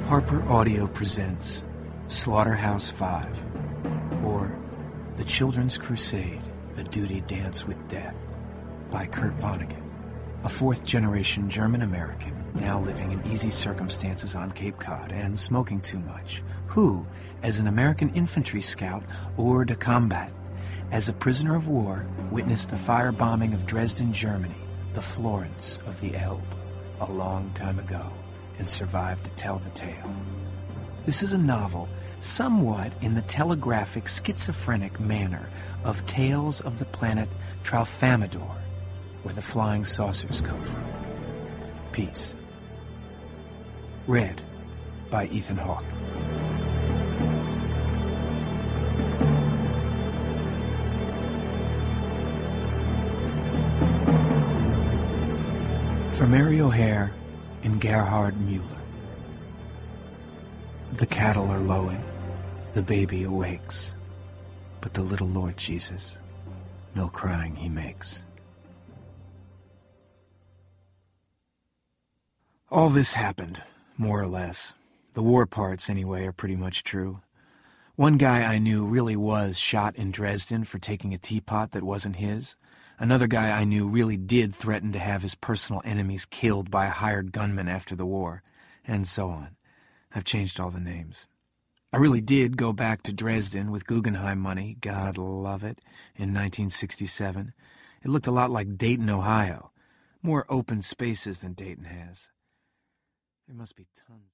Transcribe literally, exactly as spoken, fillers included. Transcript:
Harper Audio presents Slaughterhouse-Five, or The Children's Crusade, A Duty Dance with Death, by Kurt Vonnegut, a fourth-generation German-American now living in easy circumstances on Cape Cod and smoking too much, who, as an American infantry scout hors de combat, as a prisoner of war, witnessed the firebombing of Dresden, Germany, the Florence of the Elbe, a long time ago, and survived to tell the tale. This is a novel somewhat in the telegraphic schizophrenic manner of Tales of the Planet Tralfamadore, where the flying saucers come from. Peace. Read by Ethan Hawke. For Mary O'Hare and Gerhard Mueller. The cattle are lowing, the baby awakes, but the little Lord Jesus, no crying he makes. All this happened, more or less. The war parts, anyway, are pretty much true. One guy I knew really was shot in Dresden for taking a teapot that wasn't his. Another guy I knew really did threaten to have his personal enemies killed by a hired gunman after the war, and so on. I've changed all the names. I really did go back to Dresden with Guggenheim money, God love it, in nineteen sixty-seven. It looked a lot like Dayton, Ohio. More open spaces than Dayton has. There must be tons.